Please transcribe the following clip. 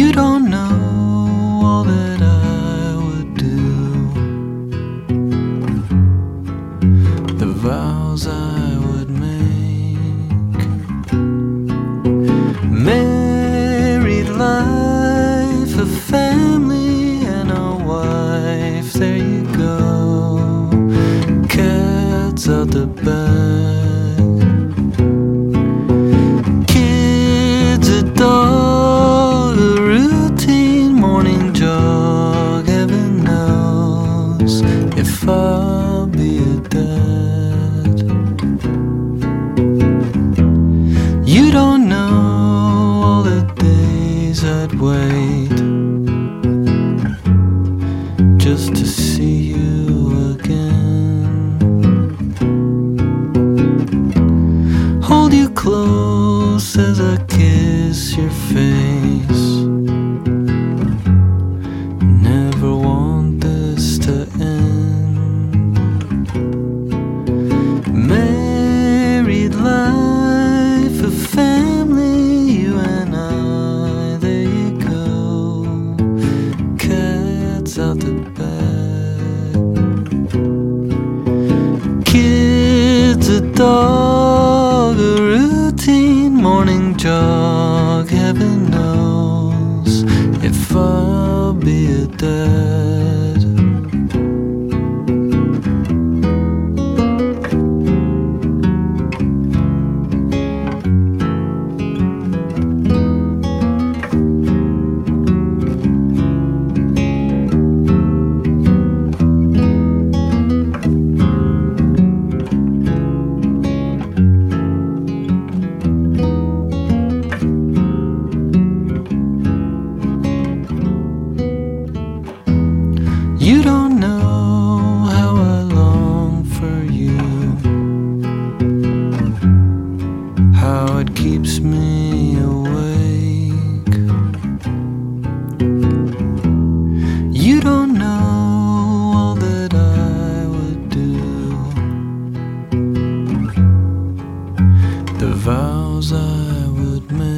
You don't know all that I would do, the vows I would make. Married life, a family and a wife, there you go. Cat's out the bag, kids, a dog, a routine morning jog. Heaven knows if I'll be a dad. You don't know all the days I'd wait just to see you again. Hold you close as I kiss your face. Never want this to end. Married life, a family, you and I, there you go. Cat's out the bag, kids, a dog, a routine morning jog. Heaven knows if I'll be a dad. You don't know how I long for you, how it keeps me awake. You don't know all that I would do, the vows I would make.